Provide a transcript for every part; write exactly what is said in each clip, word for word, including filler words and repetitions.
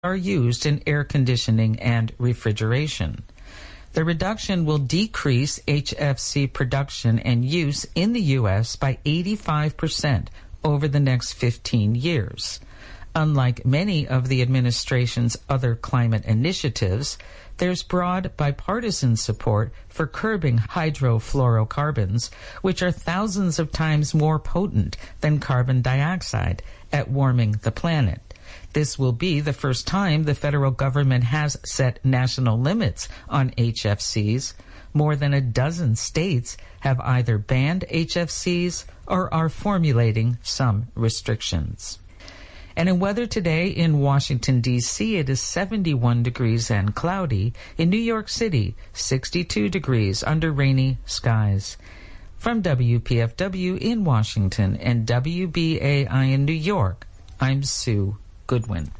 are used in air conditioning and refrigeration. The reduction will decrease H F C production and use in the U S by eighty-five percent over the next fifteen years. Unlike many of the administration's other climate initiatives, there's broad bipartisan support for curbing hydrofluorocarbons, which are thousands of times more potent than carbon dioxide at warming the planet. This will be the first time the federal government has set national limits on H F Cs. More than a dozen states have either banned H F Cs or are formulating some restrictions. And in weather today in Washington, D C, it is seventy-one degrees and cloudy. In New York City, sixty-two degrees under rainy skies. From W P F W in Washington and W B A I in New York, I'm Sue Goodwin.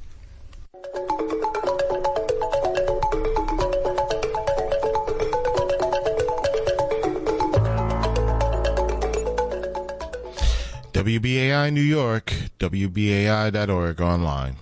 W B A I New York, W B A I dot org online.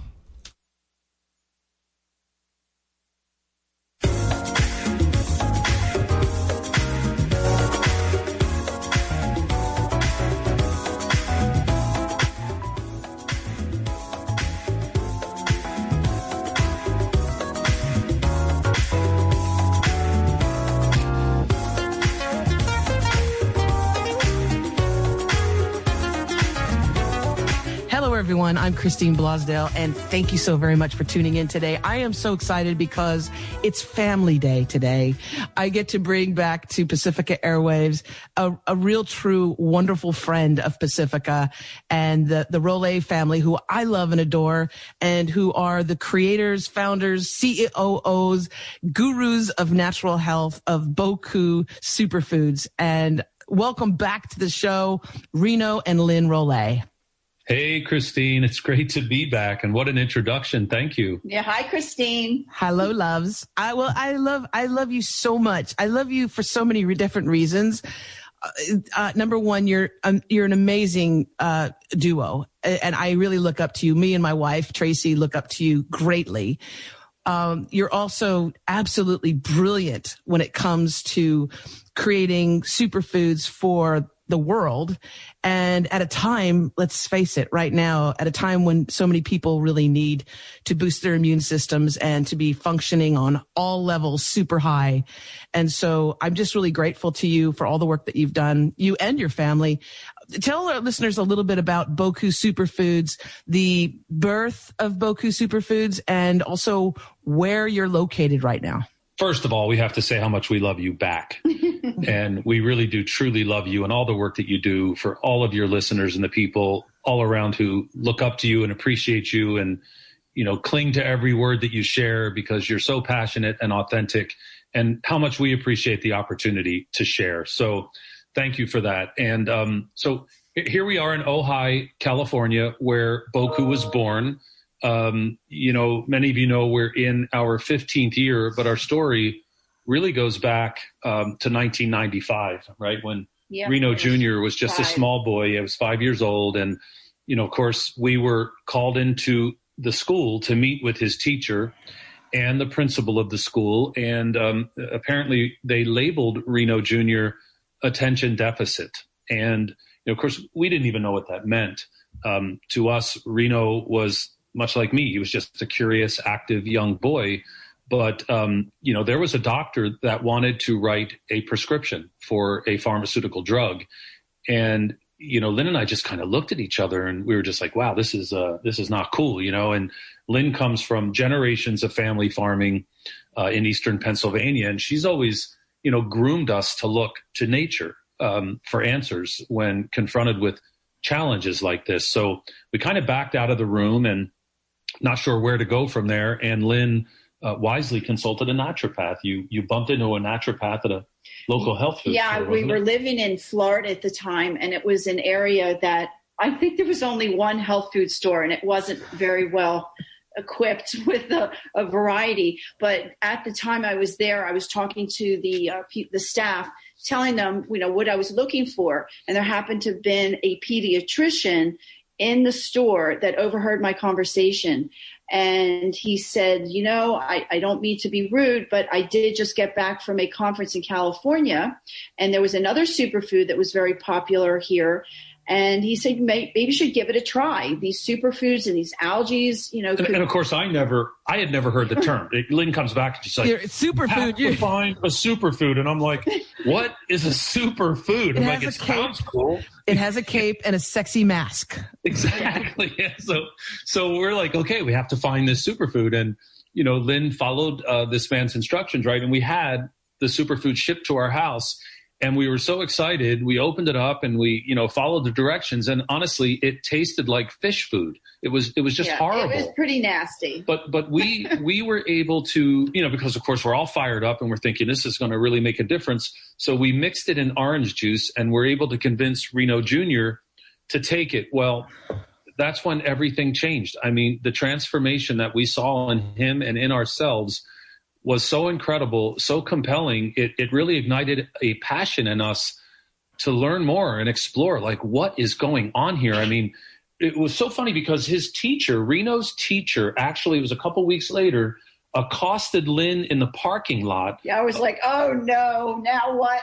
Everyone, I'm Christine Blosdale, and thank you so very much for tuning in today. I am so excited because it's Family Day today. I get to bring back to Pacifica Airwaves a, a real, true, wonderful friend of Pacifica and the, the Rollet family, who I love and adore, and who are the creators, founders, C E Os, gurus of natural health of Boku Superfoods. And welcome back to the show, Reno and Lynn Rollet. Hey, Christine. It's great to be back. And what an introduction. Thank you. Yeah. Hi, Christine. Hello, loves. I well, I love, I love you so much. I love you for so many re- different reasons. Uh, uh, number one, you're, um, you're an amazing, uh, duo. And I really look up to you. Me and my wife, Tracy, look up to you greatly. Um, you're also absolutely brilliant when it comes to creating superfoods for the world. And at a time, let's face it, right now, at a time when so many people really need to boost their immune systems and to be functioning on all levels super high. And so I'm just really grateful to you for all the work that you've done, you and your family. Tell our listeners a little bit about Boku Superfoods, the birth of Boku Superfoods, and also where you're located right now. First of all, we have to say how much we love you back. And we really do truly love you and all the work that you do for all of your listeners and the people all around who look up to you and appreciate you and, you know, cling to every word that you share because you're so passionate and authentic, and how much we appreciate the opportunity to share. So thank you for that. And um, so here we are in Ojai, California, where Boku was born. Um, you know, many of you know we're in our fifteenth year, but our story really goes back um, to nineteen ninety-five, right? When yep, Reno Junior was just five. a small boy. He was five years old. And, you know, of course, we were called into the school to meet with his teacher and the principal of the school. And um, apparently they labeled Reno Junior attention deficit. And, you know, of course, we didn't even know what that meant. Um, to us, Reno was much like me. He was just a curious, active young boy. But, um, you know, there was a doctor that wanted to write a prescription for a pharmaceutical drug. And, you know, Lynn and I just kind of looked at each other and we were just like, wow, this is uh, this is not cool, you know. And Lynn comes from generations of family farming uh, in eastern Pennsylvania. And she's always, you know, groomed us to look to nature um, for answers when confronted with challenges like this. So we kind of backed out of the room and not sure where to go from there. And Lynn uh, wisely consulted a naturopath. You you bumped into a naturopath at a local health food yeah, store, we were it? living in Florida at the time, and it was an area that I think there was only one health food store, and it wasn't very well equipped with a, a variety. But at the time I was there, I was talking to the uh, the staff, telling them, you know, what I was looking for. And there happened to have been a pediatrician in the store that overheard my conversation. And he said, you know, I, I don't mean to be rude, but I did just get back from a conference in California. And there was another superfood that was very popular here. And he said, maybe you should give it a try. These superfoods and these algae, you know. And, could- and of course, I never, I had never heard the term. Lynn comes back and she's like, You're- it's superfood. You have to find a superfood. And I'm like, what is a superfood? I'm like, it sounds cool. It has a cape and a sexy mask. Exactly. Yeah. So, so we're like, okay, we have to find this superfood. And, you know, Lynn followed uh, this man's instructions, right? And we had the superfood shipped to our house. And we were so excited. We opened it up and we, you know, followed the directions. And honestly, it tasted like fish food. It was, it was just yeah, horrible. It was pretty nasty. But, but we, we were able to, you know, because of course we're all fired up and we're thinking this is going to really make a difference. So we mixed it in orange juice and we're able to convince Reno Junior to take it. Well, that's when everything changed. I mean, the transformation that we saw in him and in ourselves was so incredible, so compelling. It, it really ignited a passion in us to learn more and explore, like, what is going on here? I mean, it was so funny because his teacher, Reno's teacher, actually, it was a couple weeks later, accosted Lynn in the parking lot. Yeah, I was like, oh no, now what?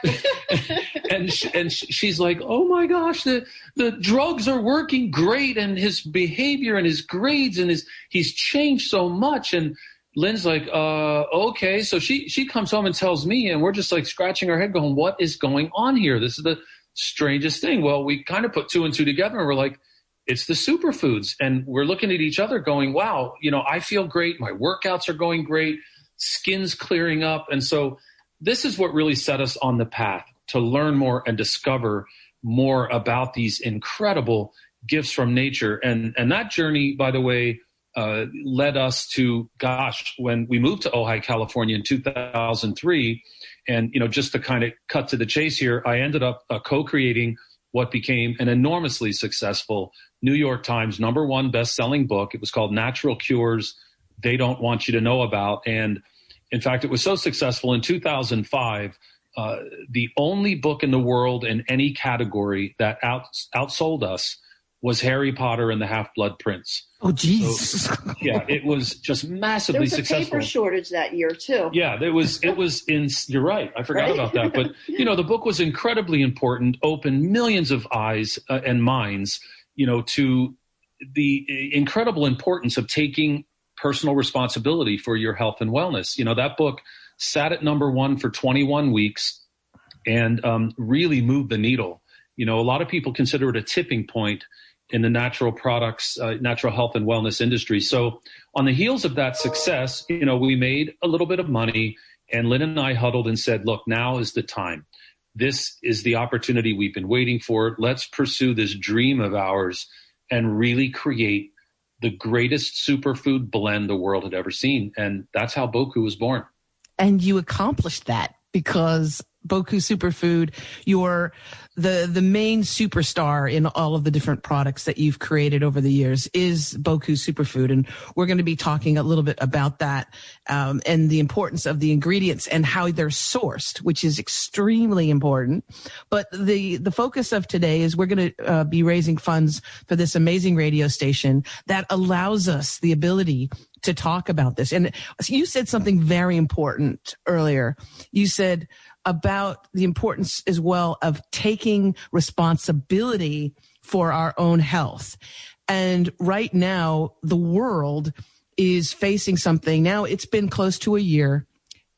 and she, and she's like, oh my gosh, the the drugs are working great, and his behavior and his grades and his he's changed so much. And Lynn's like, uh, okay. So she, she comes home and tells me, and we're just like scratching our head going, what is going on here? This is the strangest thing. Well, we kind of put two and two together and we're like, it's the superfoods. And we're looking at each other going, wow, you know, I feel great. My workouts are going great. Skin's clearing up. And so this is what really set us on the path to learn more and discover more about these incredible gifts from nature. And, and that journey, by the way, Uh, led us to, gosh, when we moved to Ojai, California in two thousand three, and, you know, just to kind of cut to the chase here, I ended up uh, co-creating what became an enormously successful New York Times number one best-selling book. It was called Natural Cures They Don't Want You to Know About. And in fact, it was so successful in two thousand five, uh, the only book in the world in any category that out, outsold us was Harry Potter and the Half-Blood Prince. Oh, geez. So, yeah, it was just massively there was a successful. paper shortage that year too. Yeah, there was. It was in. You're right. I forgot right? about that. But you know, the book was incredibly important. Opened millions of eyes uh, and minds, you know, to the incredible importance of taking personal responsibility for your health and wellness. You know, that book sat at number one for twenty-one weeks, and um, really moved the needle. You know, a lot of people consider it a tipping point in the natural products, uh, natural health and wellness industry. So on the heels of that success, you know, we made a little bit of money, and Lynn and I huddled and said, look, now is the time. This is the opportunity we've been waiting for. Let's pursue this dream of ours and really create the greatest superfood blend the world had ever seen. And that's how Boku was born. And you accomplished that because Boku Superfood, you're the the main superstar in all of the different products that you've created over the years is Boku Superfood. And we're going to be talking a little bit about that um, and the importance of the ingredients and how they're sourced, which is extremely important. But the, the focus of today is we're going to uh, be raising funds for this amazing radio station that allows us the ability to talk about this. And you said something very important earlier. You said about the importance as well of taking responsibility for our own health. And right now, the world is facing something. Now it's been close to a year,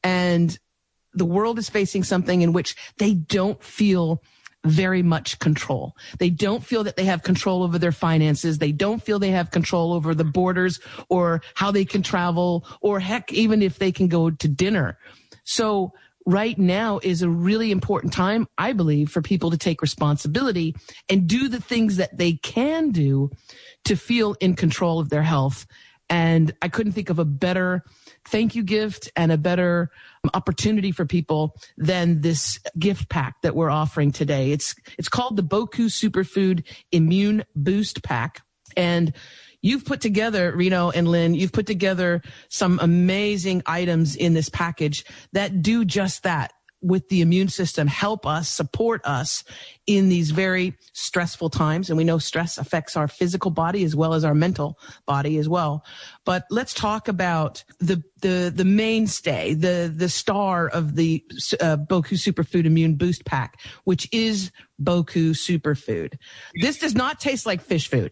and the world is facing something in which they don't feel very much control. They don't feel that they have control over their finances. They don't feel they have control over the borders or how they can travel, or heck, even if they can go to dinner. So right now is a really important time, I believe, for people to take responsibility and do the things that they can do to feel in control of their health. And I couldn't think of a better thank you gift and a better opportunity for people than this gift pack that we're offering today. It's, it's called the Boku Superfood Immune Boost Pack. And you've put together, Reno and Lynn, you've put together some amazing items in this package that do just that. with the immune system, help us, support us in these very stressful times. And we know stress affects our physical body as well as our mental body as well. But let's talk about the, the, the mainstay, the, the star of the uh, Boku Superfood Immune Boost Pack, which is Boku Superfood. This does not taste like fish food.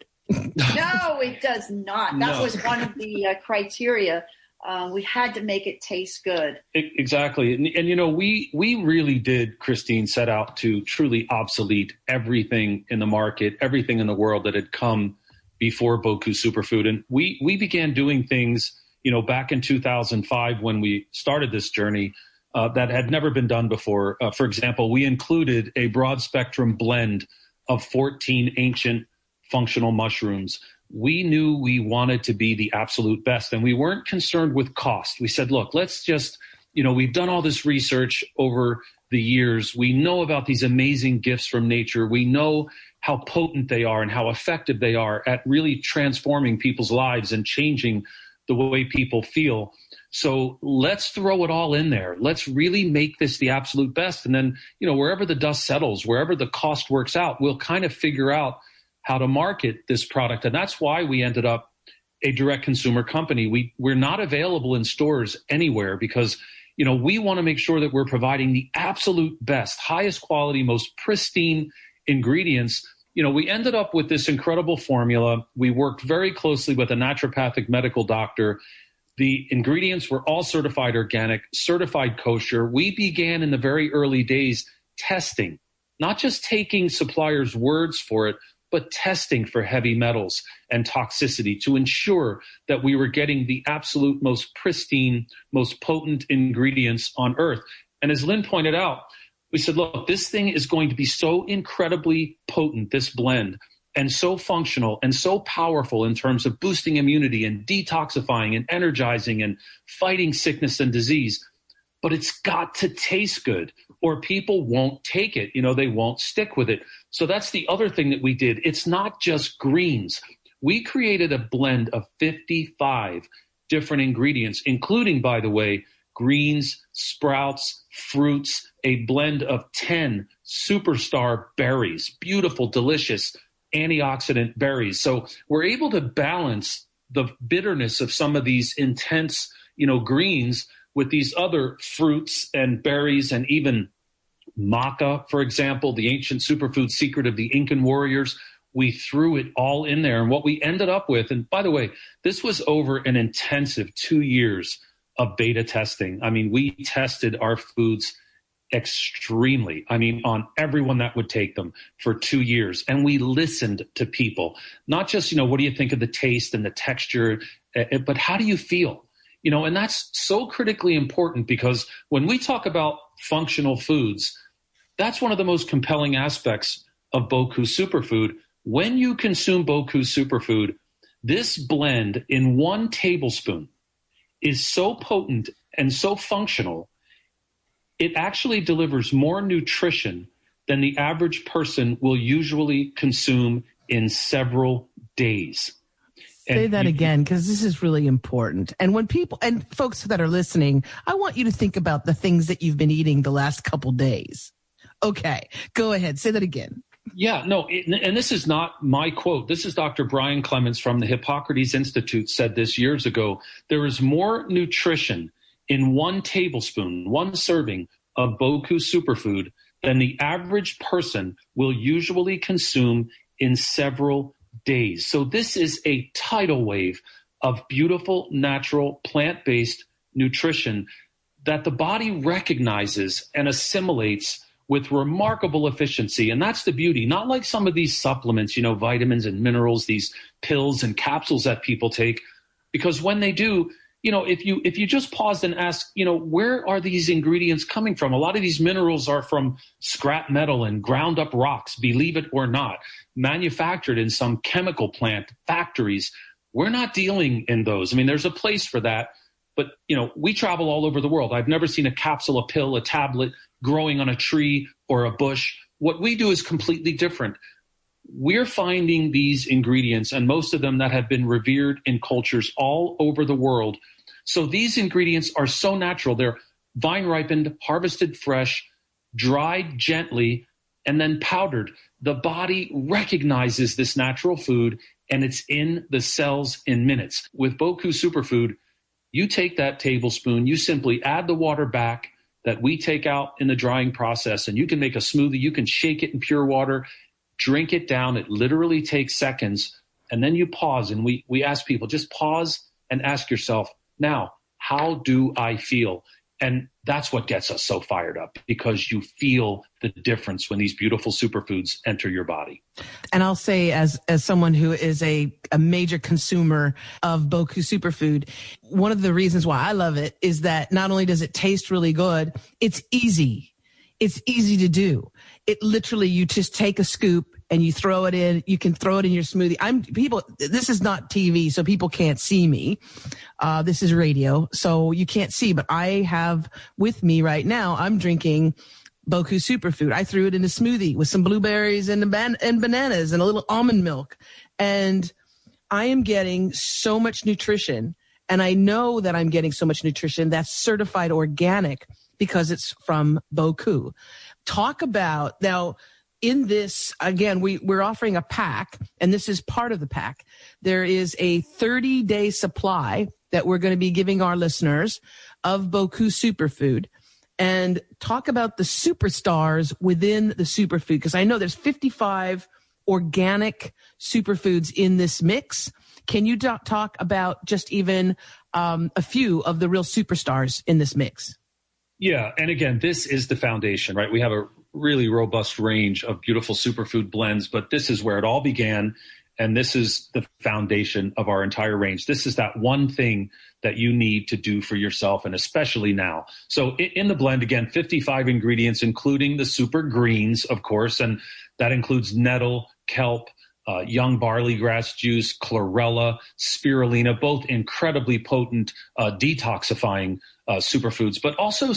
No, it does not. That No. was one of the uh, criteria. Uh, we had to make it taste good. Exactly. And, and, you know, we we really did, Christine, set out to truly obsolete everything in the market, everything in the world that had come before Boku Superfood. And we, we began doing things, you know, back in two thousand five when we started this journey uh, that had never been done before. Uh, for example, we included a broad spectrum blend of fourteen ancient functional mushrooms. We knew we wanted to be the absolute best, and we weren't concerned with cost. We said, look, let's just, you know, we've done all this research over the years. We know about these amazing gifts from nature. We know how potent they are and how effective they are at really transforming people's lives and changing the way people feel. So let's throw it all in there. Let's really make this the absolute best. And then, you know, wherever the dust settles, wherever the cost works out, we'll kind of figure out how to market this product. And that's why we ended up a direct consumer company. We, we're not available in stores anywhere because, you know, we want to make sure that we're providing the absolute best, highest quality, most pristine ingredients. You know, we ended up with this incredible formula. We worked very closely with a naturopathic medical doctor. The ingredients were all certified organic, certified kosher. We began in the very early days testing, not just taking suppliers' words for it, but testing for heavy metals and toxicity to ensure that we were getting the absolute most pristine, most potent ingredients on earth. And as Lynn pointed out, we said, look, this thing is going to be so incredibly potent, this blend, and so functional and so powerful in terms of boosting immunity and detoxifying and energizing and fighting sickness and disease. But it's got to taste good or people won't take it. You know, they won't stick with it. So that's the other thing that we did. It's not just greens. We created a blend of fifty-five different ingredients, including, by the way, greens, sprouts, fruits, a blend of ten superstar berries, beautiful, delicious antioxidant berries. So we're able to balance the bitterness of some of these intense, you know, greens with these other fruits and berries and even maca, for example, the ancient superfood secret of the Incan warriors. We threw it all in there. And what we ended up with, and by the way, this was over an intensive two years of beta testing. I mean, we tested our foods extremely, I mean, on everyone that would take them for two years. And we listened to people, not just, you know, what do you think of the taste and the texture, but how do you feel? You know, and that's so critically important because when we talk about functional foods, that's one of the most compelling aspects of Boku Superfood. When you consume Boku Superfood, this blend in one tablespoon is so potent and so functional, it actually delivers more nutrition than the average person will usually consume in several days. Say And that you- again, because this is really important. And when people and folks that are listening, I want you to think about the things that you've been eating the last couple days. Okay, go ahead. Say that again. Yeah, no, it, and this is not my quote. This is Doctor Brian Clements from the Hippocrates Institute said this years ago. There is more nutrition in one tablespoon, one serving of Boku Superfood than the average person will usually consume in several days. So this is a tidal wave of beautiful, natural, plant-based nutrition that the body recognizes and assimilates with remarkable efficiency. And that's the beauty, not like some of these supplements, you know, vitamins and minerals, these pills and capsules that people take, because when they do, you know, if you if you just paused and ask, you know, where are these ingredients coming from? A lot of these minerals are from scrap metal and ground up rocks, believe it or not, manufactured in some chemical plant factories. We're not dealing in those. I mean, there's a place for that. But, you know, we travel all over the world. I've never seen a capsule, a pill, a tablet growing on a tree or a bush. What we do is completely different. We're finding these ingredients, and most of them that have been revered in cultures all over the world. So these ingredients are so natural. They're vine ripened, harvested fresh, dried gently, and then powdered. The body recognizes this natural food and it's in the cells in minutes. With Boku Superfood, you take that tablespoon, you simply add the water back that we take out in the drying process, and you can make a smoothie. You can shake it in pure water, drink it down. It literally takes seconds. And then you pause, and we, we ask people, just pause and ask yourself, now, how do I feel? And that's what gets us so fired up, because you feel the difference when these beautiful superfoods enter your body. And I'll say, as as someone who is a, a major consumer of Boku Superfood, one of the reasons why I love it is that not only does it taste really good, it's easy. It's easy to do. It literally, you just take a scoop and you throw it in. You can throw it in your smoothie. I'm people. This is not T V, so people can't see me. Uh, this is radio, so you can't see. But I have with me right now, I'm drinking Boku Superfood. I threw it in a smoothie with some blueberries and, ban- and bananas and a little almond milk. And I am getting so much nutrition. And I know that I'm getting so much nutrition that's certified organic because it's from Boku. Talk about, now, in this, again, we, we're offering a pack, and this is part of the pack. There is a thirty-day supply that we're going to be giving our listeners of Boku Superfood. And talk about the superstars within the superfood, because I know there's fifty-five organic superfoods in this mix. Can you do- talk about just even um, a few of the real superstars in this mix? Yeah. And again, this is the foundation, right? We have a really robust range of beautiful superfood blends, but this is where it all began. And this is the foundation of our entire range. This is that one thing that you need to do for yourself, and especially now. So in the blend, again, fifty-five ingredients, including the super greens, of course, and that includes nettle, kelp, uh, young barley grass juice, chlorella, spirulina, both incredibly potent uh, detoxifying uh, superfoods, but also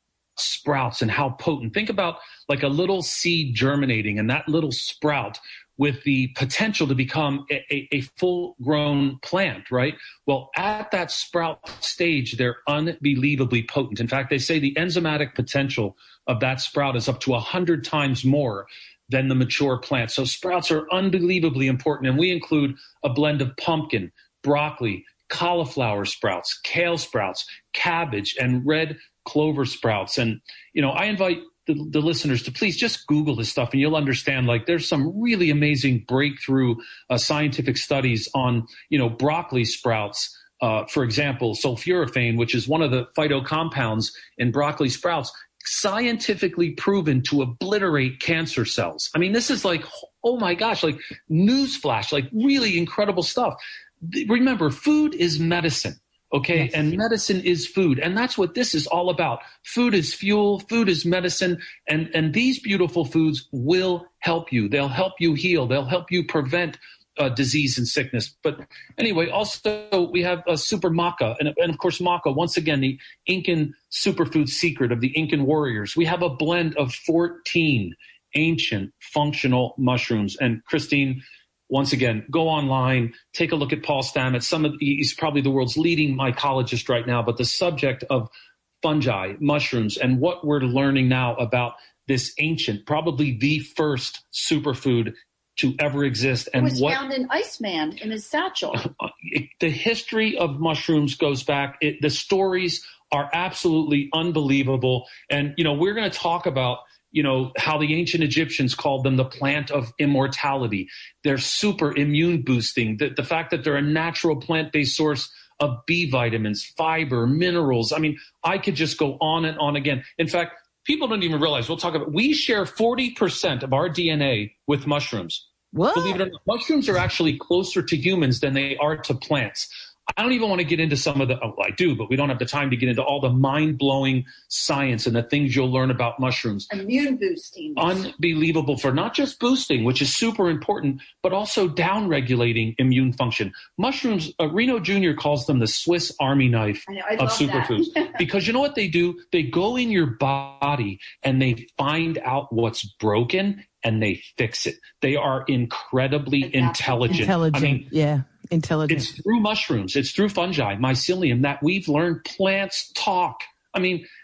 sprouts and how potent. Think about like a little seed germinating, and that little sprout with the potential to become a, a, a full-grown plant, right? Well, at that sprout stage, they're unbelievably potent. In fact, they say the enzymatic potential of that sprout is up to one hundred times more than the mature plant. So sprouts are unbelievably important, and we include a blend of pumpkin, broccoli, cauliflower sprouts, kale sprouts, cabbage, and red clover sprouts. And, you know, I invite the, the listeners to please just Google this stuff, and you'll understand, like, there's some really amazing breakthrough uh, scientific studies on, you know, broccoli sprouts. Uh, for example, sulforaphane, which is one of the phytocompounds in broccoli sprouts, scientifically proven to obliterate cancer cells. I mean, this is like, oh my gosh, like newsflash, like really incredible stuff. Remember, food is medicine. Okay. Yes. And medicine is food. And that's what this is all about. Food is fuel. Food is medicine. And, and these beautiful foods will help you. They'll help you heal. They'll help you prevent uh, disease and sickness. But anyway, also we have a super maca. And, and of course, maca, once again, the Incan superfood secret of the Incan warriors. We have a blend of fourteen ancient functional mushrooms. And Christine, once again, go online, take a look at Paul Stamets. Some of he's probably the world's leading mycologist right now, but the subject of fungi, mushrooms, and what we're learning now about this ancient, probably the first superfood to ever exist. And it was what found in Iceman in his satchel. The history of mushrooms goes back. It, the stories are absolutely unbelievable. And, you know, we're going to talk about you know, how the ancient Egyptians called them the plant of immortality. They're super immune boosting. The, the fact that they're a natural plant-based source of B vitamins, fiber, minerals. I mean, I could just go on and on again. In fact, people don't even realize, we'll talk about, we share forty percent of our D N A with mushrooms. What? Believe it or not, mushrooms are actually closer to humans than they are to plants. I don't even want to get into some of the, oh, I do, but we don't have the time to get into all the mind-blowing science and the things you'll learn about mushrooms. Immune boosting. Unbelievable for not just boosting, which is super important, but also down-regulating immune function. Mushrooms, uh, Reno Junior calls them the Swiss Army knife I know, I of love superfoods. that. Because you know what they do? They go in your body and they find out what's broken and they fix it. They are incredibly exactly. intelligent. Intelligent, I mean, yeah. Intelligent. It's through mushrooms, it's through fungi, mycelium, that we've learned plants talk. I mean,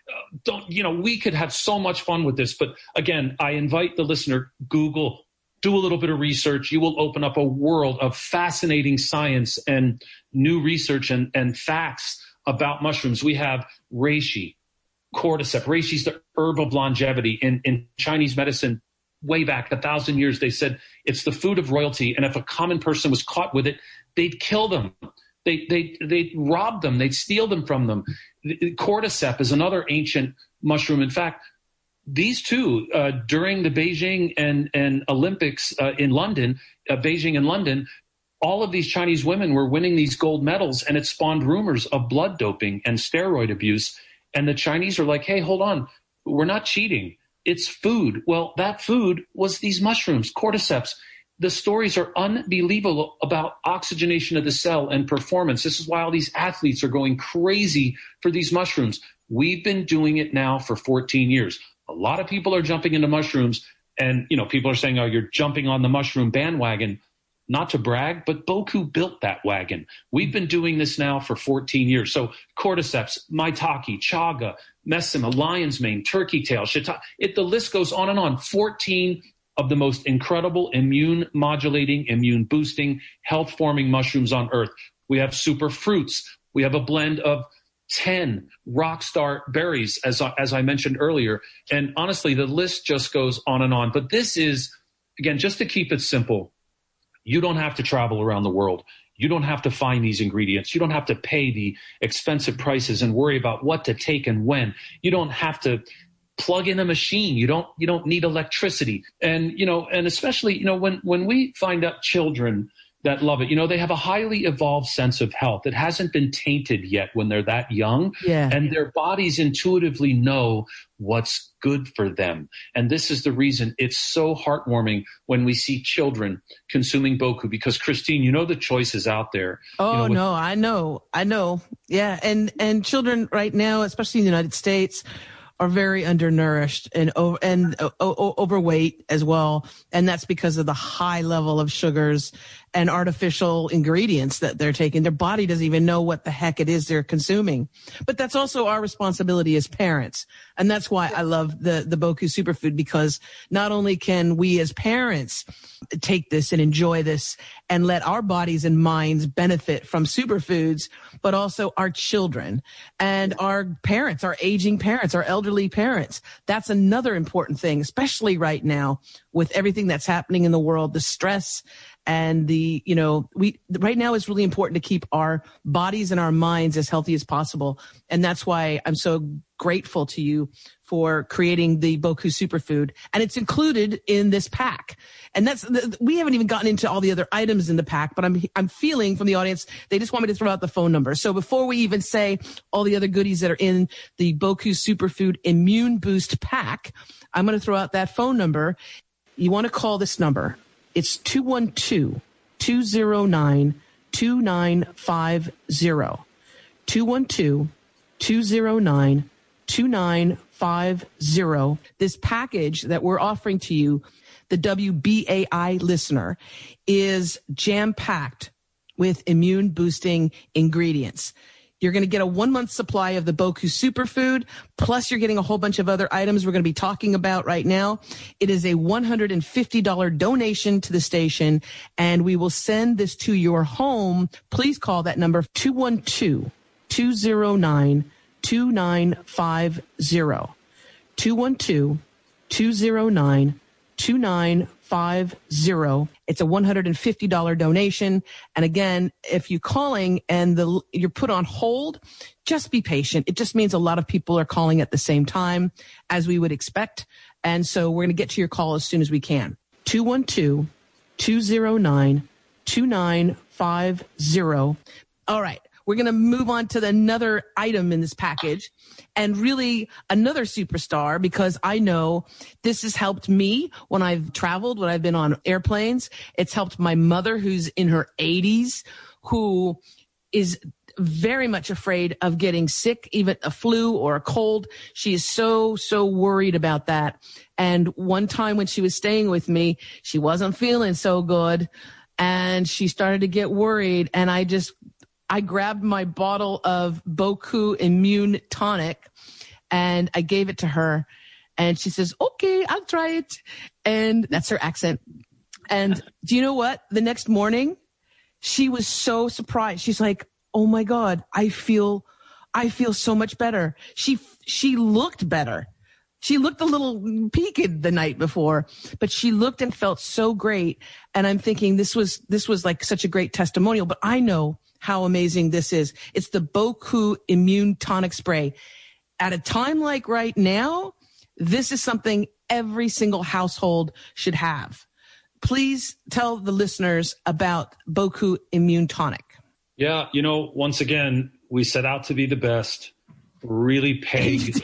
uh, don't, you know, we could have so much fun with this. But again, I invite the listener, Google, do a little bit of research. You will open up a world of fascinating science and new research and, and facts about mushrooms. We have reishi, cordyceps. Reishi is the herb of longevity. In, in Chinese medicine, way back a thousand years, they said it's the food of royalty. And if a common person was caught with it, they'd kill them. They, they, they'd rob them. They'd steal them from them. Cordyceps is another ancient mushroom. In fact, these two, uh, during the Beijing and, and Olympics uh, in London, uh, Beijing and London, all of these Chinese women were winning these gold medals, and it spawned rumors of blood doping and steroid abuse. And the Chinese are like, hey, hold on, we're not cheating. It's food. Well, that food was these mushrooms, cordyceps. The stories are unbelievable about oxygenation of the cell and performance. This is why all these athletes are going crazy for these mushrooms. We've been doing it now for fourteen years. A lot of people are jumping into mushrooms, and, you know, people are saying, oh, you're jumping on the mushroom bandwagon. Not to brag, but Boku built that wagon. We've been doing this now for fourteen years. So cordyceps, maitake, chaga, mesima, lion's mane, turkey tail, shiitake, it, the list goes on and on. fourteen of the most incredible immune modulating, immune boosting, health forming mushrooms on earth. We have super fruits. We have a blend of ten rock star berries, as, as I mentioned earlier. And honestly, the list just goes on and on. But this is, again, just to keep it simple, you don't have to travel around the world. You don't have to find these ingredients. You don't have to pay the expensive prices and worry about what to take and when. You don't have to plug in a machine. You don't, you don't need electricity. And, you know, and especially, you know, when, when we find out children that love it, you know, they have a highly evolved sense of health. It hasn't been tainted yet when they're that young. Yeah. And their bodies intuitively know what's good for them. And this is the reason it's so heartwarming when we see children consuming Boku, because Christine, you know, the choice is out there. Oh, you know, with- no, I know. I know. Yeah. And, and children right now, especially in the United States, are very undernourished and over, and uh, o- overweight as well. And that's because of the high level of sugars and artificial ingredients that they're taking. Their body doesn't even know what the heck it is they're consuming. But that's also our responsibility as parents. And that's why I love the, the Boku Superfood, because not only can we as parents take this and enjoy this and let our bodies and minds benefit from superfoods, but also our children and our parents, our aging parents, our elderly parents. That's another important thing, especially right now with everything that's happening in the world, the stress and the, you know, we, right now it's really important to keep our bodies and our minds as healthy as possible. And that's why I'm so grateful to you for creating the Boku Superfood. And it's included in this pack. And that's, we haven't even gotten into all the other items in the pack, but I'm, I'm feeling from the audience, they just want me to throw out the phone number. So before we even say all the other goodies that are in the Boku Superfood Immune Boost pack, I'm going to throw out that phone number. You want to call this number. It's two one two, two zero nine, two nine five zero. two one two, two zero nine, two nine five zero. This package that we're offering to you, the W B A I listener, is jam-packed with immune boosting ingredients. You're going to get a one-month supply of the Boku Superfood, plus you're getting a whole bunch of other items we're going to be talking about right now. It is a one hundred fifty dollars donation to the station, and we will send this to your home. Please call that number, two one two, two zero nine, two nine five zero. two one two, two zero nine, two nine five zero. It's a one hundred fifty dollars donation. And again, if you're calling and the, you're put on hold, just be patient. It just means a lot of people are calling at the same time as we would expect. And so we're going to get to your call as soon as we can. two one two, two zero nine, two nine five zero. All right. We're going to move on to the another item in this package, and really another superstar, because I know this has helped me when I've traveled, when I've been on airplanes. It's helped my mother, who's in her eighties, who is very much afraid of getting sick, even a flu or a cold. She is so, so worried about that. And one time when she was staying with me, she wasn't feeling so good, and she started to get worried. And I just I grabbed my bottle of Boku Immune Tonic, And I gave it to her and she says, okay, I'll try it. And that's her accent. And do you know what? The next morning, she was so surprised. She's like, oh my God, I feel, I feel so much better. She, she looked better. She looked a little peaked the night before, but she looked and felt so great. And I'm thinking this was, this was like such a great testimonial, but I know how amazing this is. It's the Boku Immune Tonic Spray. At a time like right now, this is something every single household should have. Please tell the listeners about Boku Immune Tonic. Yeah, you know, once again, we set out to be the best, really paid.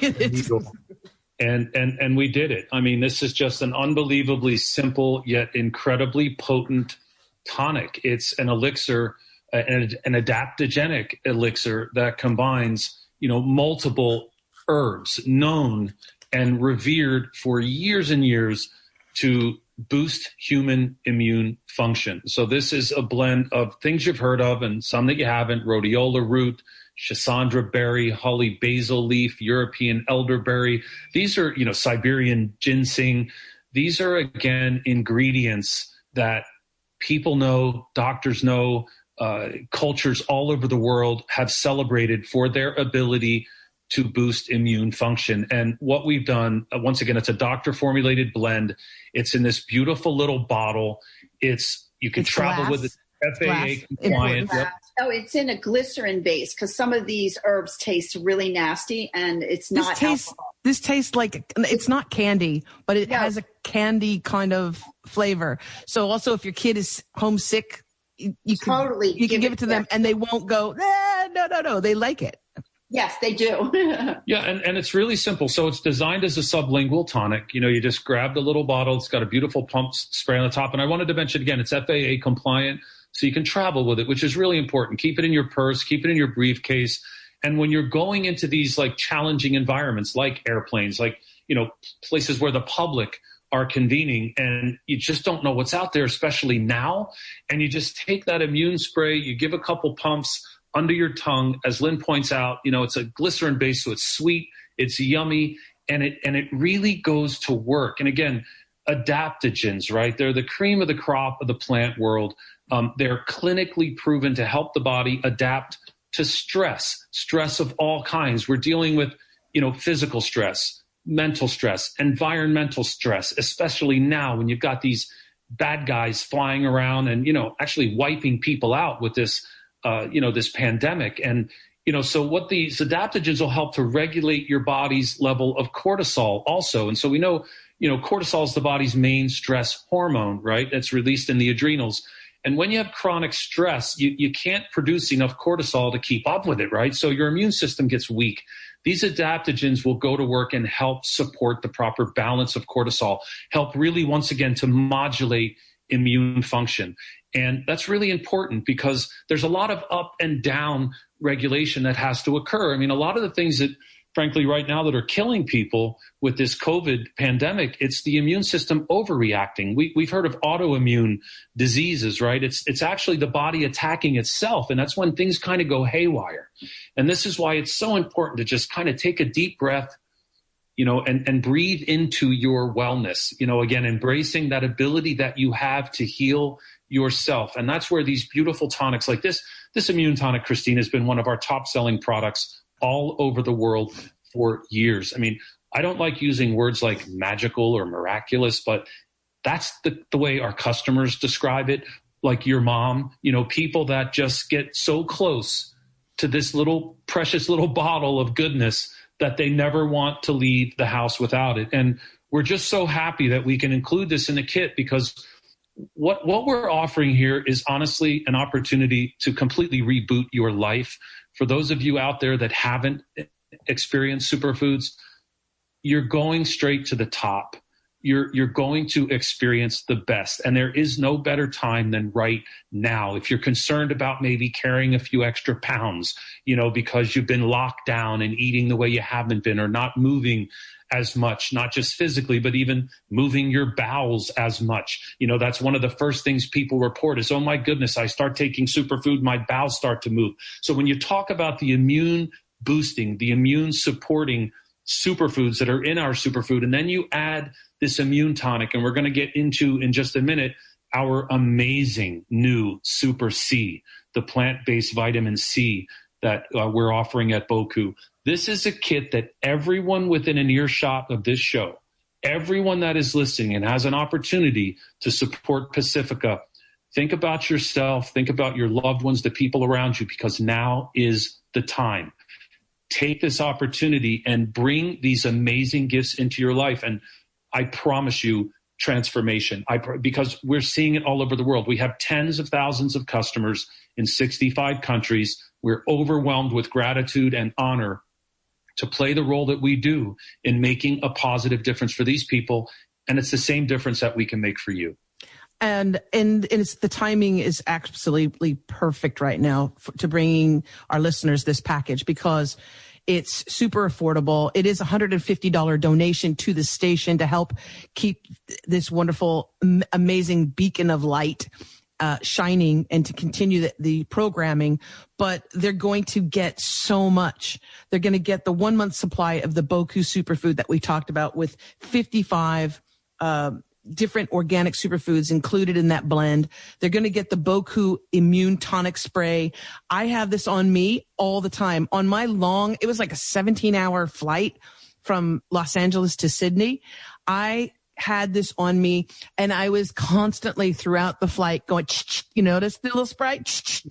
And, and, and we did it. I mean, this is just an unbelievably simple yet incredibly potent tonic. It's an elixir, an, an adaptogenic elixir that combines, you know, multiple herbs known and revered for years and years to boost human immune function. So this is a blend of things you've heard of and some that you haven't: rhodiola root, Schisandra berry, holly basil leaf, European elderberry. These are, you know, Siberian ginseng. These are, again, ingredients that people know, doctors know, uh, cultures all over the world have celebrated for their ability to boost immune function. And what we've done, uh, once again, it's a doctor-formulated blend. It's in this beautiful little bottle. It's you can it's travel glass. with it. F A A Glass. compliant. Yep. Oh, it's in a glycerin base because some of these herbs taste really nasty, and it's This not tastes, alcohol. this tastes like, it's not candy, but it No. has a candy kind of flavor. So also if your kid is homesick, you, you can, Totally you can give give it it to to them them. and they won't go, eh, no, no, no. They like it. Yes, they do. Yeah, and, and it's really simple. So it's designed as a sublingual tonic. You know, you just grab the little bottle. It's got a beautiful pump spray on the top. And I wanted to mention again, it's F A A compliant, so you can travel with it, which is really important. Keep it in your purse, keep it in your briefcase. And when you're going into these like challenging environments, like airplanes, like, you know, places where the public are convening and you just don't know what's out there, especially now. And you just take that immune spray, you give a couple pumps under your tongue. As Lynn points out, you know, it's a glycerin base, so it's sweet, it's yummy, and it and it really goes to work. And again, adaptogens, right? They're the cream of the crop of the plant world. Um, they're clinically proven to help the body adapt to stress, stress of all kinds. We're dealing with, you know, physical stress, mental stress, environmental stress, especially now when you've got these bad guys flying around and, you know, actually wiping people out with this Uh, you know, this pandemic. And, you know, so what these adaptogens will help to regulate your body's level of cortisol also. And so we know, you know, cortisol is the body's main stress hormone, right? That's released in the adrenals. And when you have chronic stress, you, you can't produce enough cortisol to keep up with it, right? So your immune system gets weak. These adaptogens will go to work and help support the proper balance of cortisol, help really, once again, to modulate immune function. And that's really important because there's a lot of up and down regulation that has to occur. I mean, a lot of the things that, frankly, right now that are killing people with this COVID pandemic, it's the immune system overreacting. We, we've heard of autoimmune diseases, right? It's, it's actually the body attacking itself. And that's when things kind of go haywire. And this is why it's so important to just kind of take a deep breath, you know, and, and breathe into your wellness, you know, again, embracing that ability that you have to heal yourself. And that's where these beautiful tonics like this, this immune tonic, Christine, has been one of our top selling products all over the world for years. I mean, I don't like using words like magical or miraculous, but that's the, the way our customers describe it. Like your mom, you know, people that just get so close to this little precious little bottle of goodness that they never want to leave the house without it. And we're just so happy that we can include this in the kit because what what we're offering here is honestly an opportunity to completely reboot your life. For those of you out there that haven't experienced superfoods, you're going straight to the top. You're you're going to experience the best. And there is no better time than right now. If you're concerned about maybe carrying a few extra pounds, you know, because you've been locked down and eating the way you haven't been or not moving as much, not just physically, but even moving your bowels as much. You know, that's one of the first things people report is, oh my goodness, I start taking superfood, my bowels start to move. So when you talk about the immune boosting, the immune supporting superfoods that are in our superfood. And then you add this immune tonic, and we're going to get into in just a minute our amazing new Super C, the plant-based vitamin C that uh, we're offering at Boku. This is a kit that everyone within an earshot of this show, everyone that is listening and has an opportunity to support Pacifica, think about yourself, think about your loved ones, the people around you, because now is the time. Take this opportunity and bring these amazing gifts into your life. And I promise you transformation, I, because we're seeing it all over the world. We have tens of thousands of customers in sixty-five countries. We're overwhelmed with gratitude and honor to play the role that we do in making a positive difference for these people. And it's the same difference that we can make for you. And, and it's, the timing is absolutely perfect right now for, to bringing our listeners this package, because it's super affordable. It is a one hundred fifty dollars donation to the station to help keep this wonderful, amazing beacon of light uh, shining and to continue the, the programming. But they're going to get so much. They're going to get the one month supply of the Boku superfood that we talked about, with fifty-five uh, different organic superfoods included in that blend. They're going to get the Boku Immune Tonic Spray. I have this on me all the time. On my long, it was like a seventeen hour flight from Los Angeles to Sydney. I had this on me, and I was constantly throughout the flight going, you notice the little spray,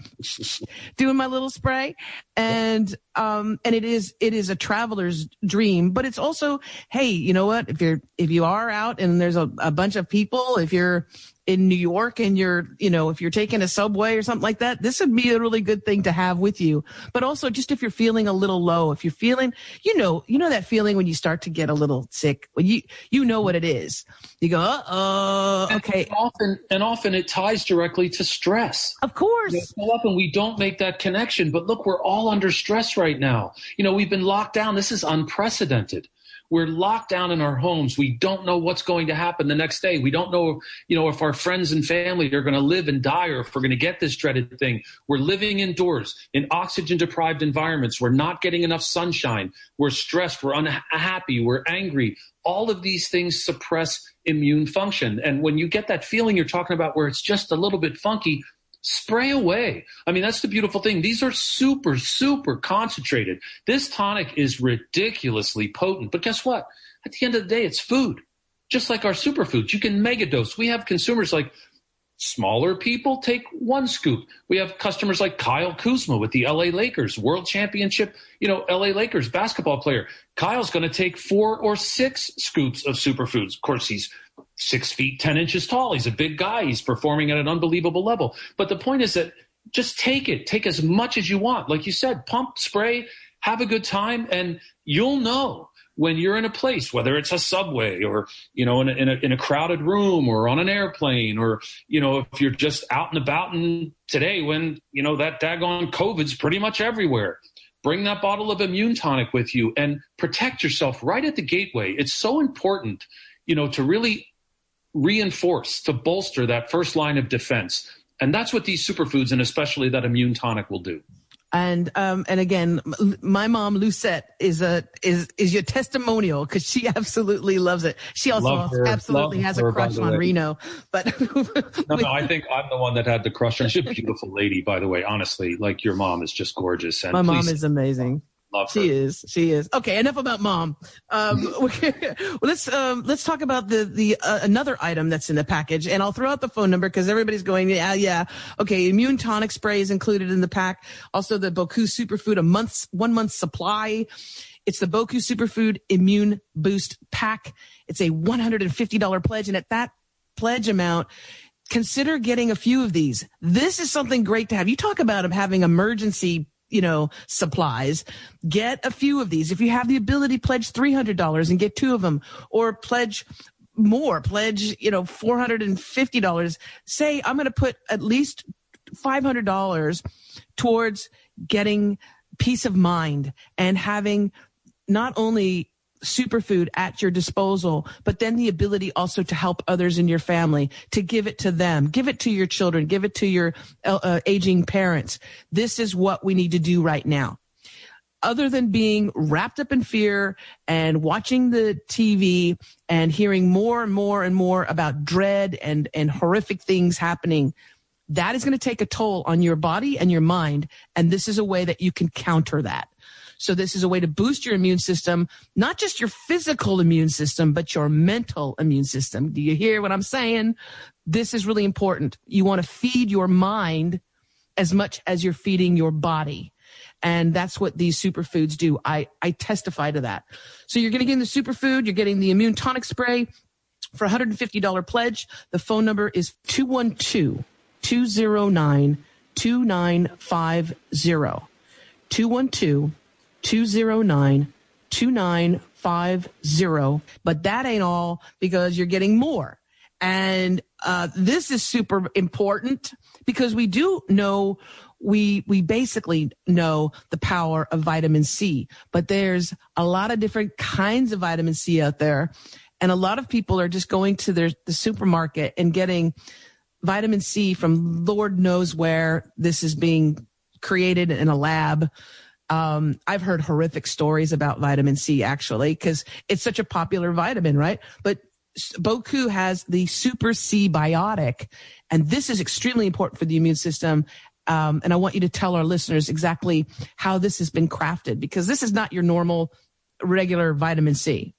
doing my little spray. And, um, and it is, it is a traveler's dream, but it's also, hey, you know what? If you're, if you are out and there's a, a bunch of people, if you're in New York and you're, you know, if you're taking a subway or something like that, this would be a really good thing to have with you. But also just if you're feeling a little low, if you're feeling, you know, you know, that feeling when you start to get a little sick, when you, you know what it is. You go, uh-oh, okay. And often, and often it ties directly to stress. Of course. You know, so often we don't make that connection, but look, we're all under stress right now. You know, we've been locked down. This is unprecedented. We're locked down in our homes. We don't know what's going to happen the next day. We don't know, you know, if our friends and family are going to live and die, or if we're going to get this dreaded thing. We're living indoors in oxygen-deprived environments. We're not getting enough sunshine. We're stressed. We're unhappy. We're angry. All of these things suppress immune function. And when you get that feeling you're talking about where it's just a little bit funky, spray away. I mean, that's the beautiful thing. These are super, super concentrated. This tonic is ridiculously potent. But guess what? At the end of the day, it's food. Just like our superfoods. You can mega dose. We have consumers like smaller people take one scoop. We have customers like Kyle Kuzma with the L A Lakers, world championship, you know, L A Lakers basketball player. Kyle's going to take four or six scoops of superfoods. Of course, he's six feet, ten inches tall. He's a big guy. He's performing at an unbelievable level. But the point is that just take it. Take as much as you want. Like you said, pump, spray, have a good time, and you'll know when you're in a place, whether it's a subway or, you know, in a, in a, in a crowded room or on an airplane, or, you know, if you're just out and about. And today when, you know, that daggone COVID's pretty much everywhere, bring that bottle of immune tonic with you and protect yourself right at the gateway. It's so important, you know, to really reinforce, to bolster that first line of defense. And that's what these superfoods, and especially that immune tonic, will do. And, um, and again, my mom, Lucette, is a, is, is your testimonial, because she absolutely loves it. She also her, absolutely has a crush on Reno, but no, no, I think I'm the one that had the crush on. She's a beautiful lady, by the way. Honestly, like, your mom is just gorgeous. And my mom is amazing. Love her. She is. She is. Okay. Enough about mom. Um, well, let's, um, let's talk about the, the, uh, another item that's in the package, and I'll throw out the phone number because everybody's going, yeah, yeah. Okay. Immune tonic spray is included in the pack. Also the Boku Superfood, a month's, one month supply. It's the Boku Superfood Immune Boost Pack. It's a one hundred fifty dollars pledge. And at that pledge amount, consider getting a few of these. This is something great to have. You talk about having emergency, you know, supplies. Get a few of these. If you have the ability, pledge three hundred dollars and get two of them, or pledge more, pledge, you know, four hundred fifty dollars. Say, I'm going to put at least five hundred dollars towards getting peace of mind and having not only superfood at your disposal, but then the ability also to help others in your family, to give it to them, give it to your children, give it to your uh, aging parents. This is what we need to do right now. other than being wrapped up in fear and watching the T V and hearing more and more and more about dread and, and horrific things happening, that is going to take a toll on your body and your mind. And this is a way that you can counter that. So this is a way to boost your immune system, not just your physical immune system, but your mental immune system. Do you hear what I'm saying? This is really important. You want to feed your mind as much as you're feeding your body. And that's what these superfoods do. I, I testify to that. So you're getting the superfood, you're getting the immune tonic spray for a one hundred fifty dollars pledge. The phone number is two one two, two zero nine, two nine five zero. two one two, two zero nine, two nine five zero. But that ain't all, because you're getting more. And uh, this is super important because we do know, we we basically know the power of vitamin C, but there's a lot of different kinds of vitamin C out there. And a lot of people are just going to their the supermarket and getting vitamin C from Lord knows where. This is being created in a lab. Um, I've heard horrific stories about vitamin C, actually, because it's such a popular vitamin, right? But Boku has the Super C Biotic, and this is extremely important for the immune system. Um, and I want you to tell our listeners exactly how this has been crafted, because this is not your normal, regular vitamin C.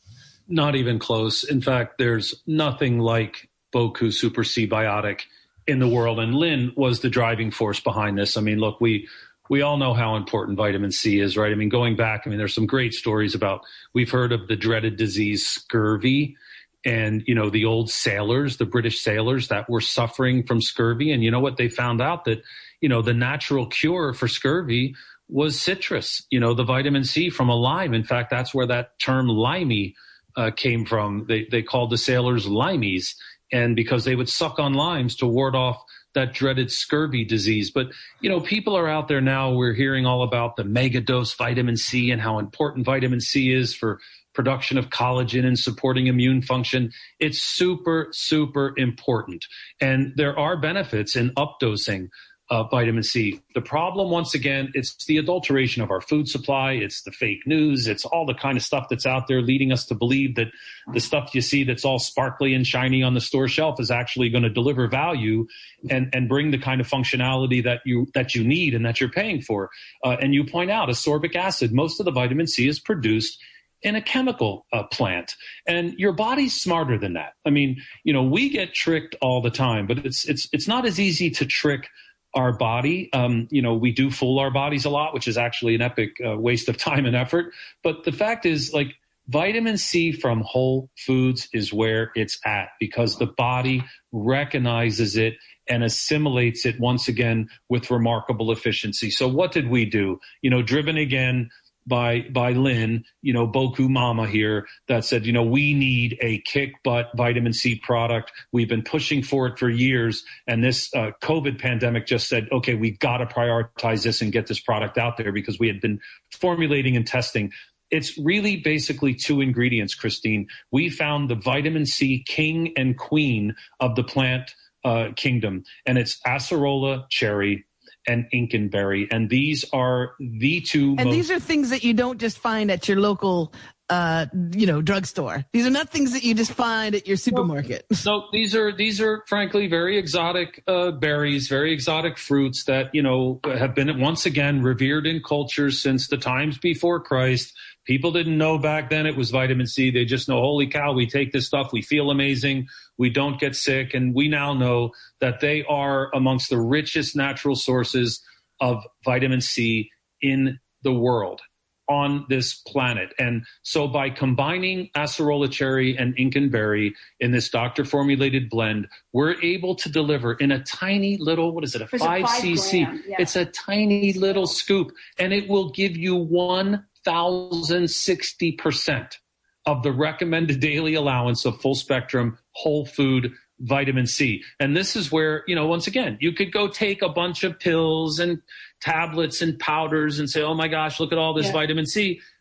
Not even close. In fact, there's nothing like Boku Super C Biotic in the world. And Lynn was the driving force behind this. I mean, look, we we all know how important vitamin C is, right? I mean, going back, I mean, there's some great stories about, we've heard of the dreaded disease scurvy. And, you know, the old sailors, the British sailors that were suffering from scurvy. And you know what? They found out that, you know, the natural cure for scurvy was citrus, you know, the vitamin C from a lime. In fact, that's where that term limey uh, came from. They, they called the sailors limeys, and because they would suck on limes to ward off that dreaded scurvy disease. But, you know, people are out there now. We're hearing all about the mega dose vitamin C and how important vitamin C is for production of collagen and supporting immune function. It's super, super important. And there are benefits in updosing uh, vitamin C. The problem, once again, it's the adulteration of our food supply. It's the fake news. It's all the kind of stuff that's out there leading us to believe that the stuff you see that's all sparkly and shiny on the store shelf is actually going to deliver value and, and bring the kind of functionality that you that you need and that you're paying for. Uh, and you point out ascorbic acid. Most of the vitamin C is produced in a chemical uh, plant, and your body's smarter than that. I mean, you know, we get tricked all the time, but it's it's it's not as easy to trick our body. Um, you know, we do fool our bodies a lot, which is actually an epic uh, waste of time and effort. But the fact is, like, vitamin C from whole foods is where it's at, because the body recognizes it and assimilates it once again with remarkable efficiency. So what did we do? You know, driven again by by Lynn, you know, Boku Mama here, that said, you know, we need a kick butt vitamin C product. We've been pushing for it for years. And this uh, COVID pandemic just said, okay, we got to prioritize this and get this product out there, because we had been formulating and testing. It's really basically two ingredients, Christine. We found the vitamin C king and queen of the plant uh, kingdom, and it's acerola cherry and Inkenberry. And these are the two. And most- these are things that you don't just find at your local, uh, you know, drugstore. These are not things that you just find at your supermarket. No, these are, these are frankly very exotic uh, berries, very exotic fruits that, you know, have been once again revered in cultures since the times before Christ. People didn't know back then it was vitamin C. They just know, holy cow, we take this stuff, we feel amazing, we don't get sick. And we now know that they are amongst the richest natural sources of vitamin C in the world, on this planet. And so by combining acerola cherry and Inkenberry in this doctor-formulated blend, we're able to deliver in a tiny little, what is it, a There's five a five cc? gram, yeah. It's a tiny little scoop, and it will give you one thousand sixty percent of the recommended daily allowance of full spectrum whole food vitamin C. And this is where, you know, once again, you could go take a bunch of pills and tablets and powders and say, oh my gosh, look at all this yeah. vitamin C.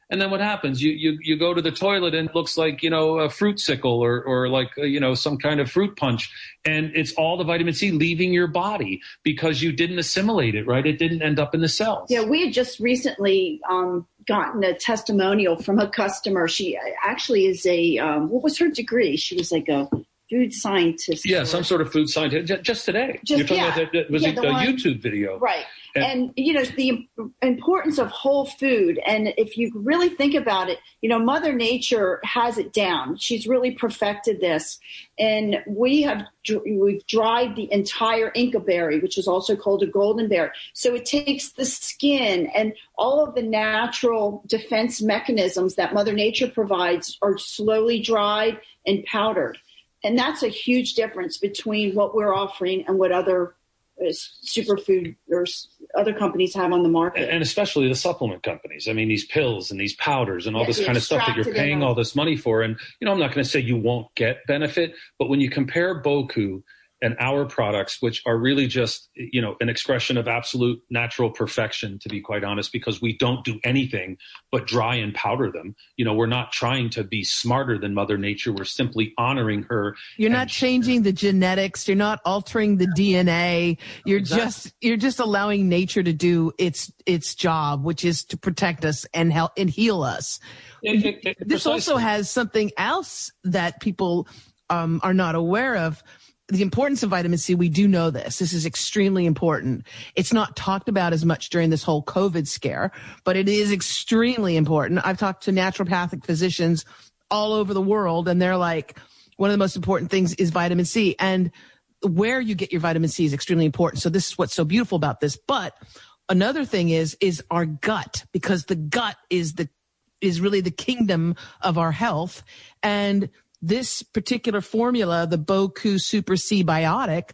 And then what happens? You, you, you go to the toilet and it looks like, you know, a fruit sickle or, or like, uh, you know, some kind of fruit punch. And it's all the vitamin C leaving your body because you didn't assimilate it, right? It didn't end up in the cells. Yeah, we had just recently um, gotten a testimonial from a customer. She actually is a, um, what was her degree? She was like a food scientist. Yeah, some sort of food scientist. Just today. Just, You're talking yeah. about that, it was yeah, a, a YouTube video. Right. And, and, you know, the importance of whole food. And if you really think about it, you know, Mother Nature has it down. She's really perfected this. And we have, we've dried the entire Inca berry, which is also called a golden bear. So it takes the skin and all of the natural defense mechanisms that Mother Nature provides are slowly dried and powdered. And that's a huge difference between what we're offering and what other uh, superfood or other companies have on the market. And especially the supplement companies. I mean, these pills and these powders and all Yeah, this the kind of stuff that you're extracted paying in all this money for. And, you know, I'm not going to say you won't get benefit, but when you compare Boku and our products, which are really just, you know, an expression of absolute natural perfection, to be quite honest, because we don't do anything but dry and powder them. You know, we're not trying to be smarter than Mother Nature. We're simply honoring her. You're not changing the genetics. You're not altering the D N A. You're Exactly. just, you're just allowing nature to do its, its job, which is to protect us and help and heal us. It, it, it, This precisely. also has something else that people um, are not aware of. The importance of vitamin C, we do know this. This is extremely important. It's not talked about as much during this whole COVID scare, but it is extremely important. I've talked to naturopathic physicians all over the world, and they're like, one of the most important things is vitamin C. And where you get your vitamin C is extremely important. So this is what's so beautiful about this. But another thing is, is our gut, because the gut is the, is really the kingdom of our health. And this particular formula, the Boku Super C Biotic,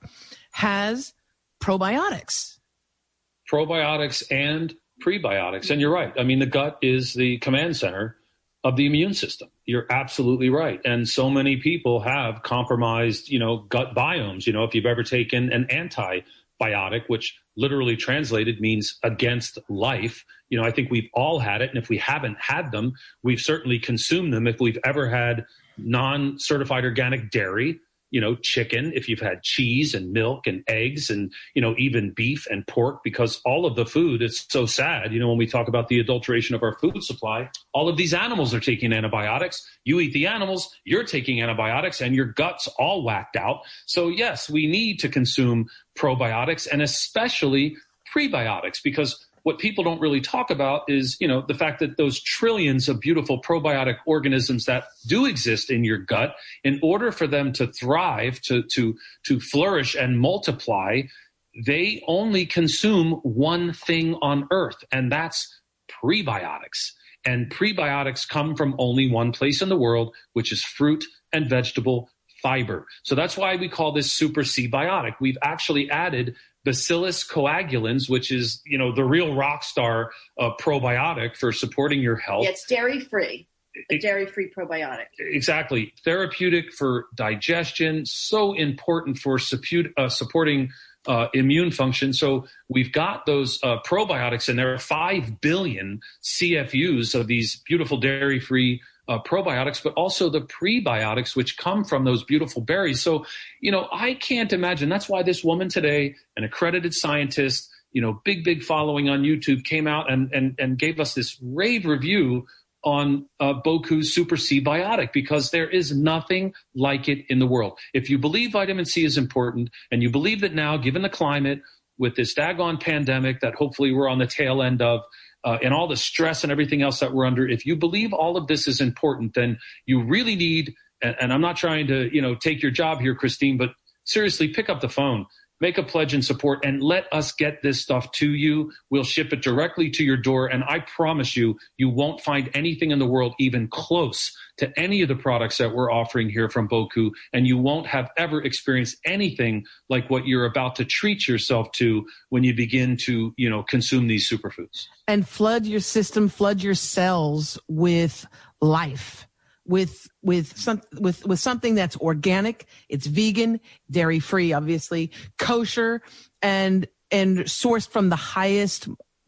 has probiotics. Probiotics and prebiotics. And you're right. I mean, the gut is the command center of the immune system. You're absolutely right. And so many people have compromised, you know, gut biomes. You know, if you've ever taken an antibiotic, which literally translated means against life, you know, I think we've all had it. And if we haven't had them, we've certainly consumed them. If we've ever had non-certified organic dairy, you know, chicken, if you've had cheese and milk and eggs and, you know, even beef and pork, because all of the food, it's so sad, you know, when we talk about the adulteration of our food supply, all of these animals are taking antibiotics. You eat the animals, you're taking antibiotics, and your gut's all whacked out. So yes, we need to consume probiotics and especially prebiotics, because what people don't really talk about is, you know, the fact that those trillions of beautiful probiotic organisms that do exist in your gut, in order for them to thrive, to, to, to flourish and multiply, they only consume one thing on earth, and that's prebiotics. And prebiotics come from only one place in the world, which is fruit and vegetable fiber. So that's why we call this Super C Biotic. We've actually added Bacillus coagulans, which is, you know, the real rock star uh, probiotic for supporting your health. Yeah, it's dairy-free, a dairy-free probiotic. Exactly. Therapeutic for digestion, so important for suppu- uh, supporting uh, immune function. So we've got those uh, probiotics, and there are five billion C F Us of these beautiful dairy-free Uh, probiotics, but also the prebiotics, which come from those beautiful berries. So, you know, I can't imagine. That's why this woman today, an accredited scientist, you know, big, big following on YouTube, came out and, and, and gave us this rave review on uh, Boku's Super C Biotic, because there is nothing like it in the world. If you believe vitamin C is important, and you believe that now, given the climate, with this daggone pandemic that hopefully we're on the tail end of, Uh, and all the stress and everything else that we're under, if you believe all of this is important, then you really need, and, and I'm not trying to, you know, take your job here, Christine, but seriously, pick up the phone, make a pledge in support, and let us get this stuff to you. We'll ship it directly to your door, and I promise you, you won't find anything in the world even close to any of the products that we're offering here from Boku, and you won't have ever experienced anything like what you're about to treat yourself to when you begin to, you know, consume these superfoods. And flood your system, flood your cells with life, with with some with with something that's organic, it's vegan, dairy free, obviously, kosher, and and sourced from the highest